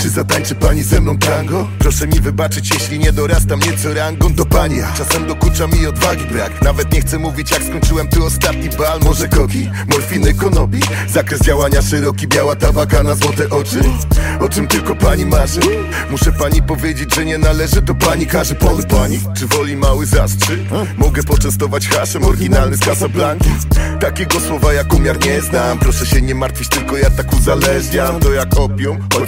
Czy zatańczy pani ze mną tango? Proszę mi wybaczyć, jeśli nie dorastam nieco rangą do pani. Czasem dokucza mi odwagi brak. Nawet nie chcę mówić, jak skończyłem tu ostatni bal. Może koki, morfiny, konopi. Zakres działania szeroki, biała tabaka na złote oczy. O czym tylko pani marzy? Muszę pani powiedzieć, że nie należy do pani karzy. Polu pani, czy woli mały zastrzyk? Mogę poczęstować haszem, oryginalny z Casablanki. Takiego słowa jak umiar nie znam. Proszę się nie martwić, tylko ja tak uzależniam. To jak opium, choć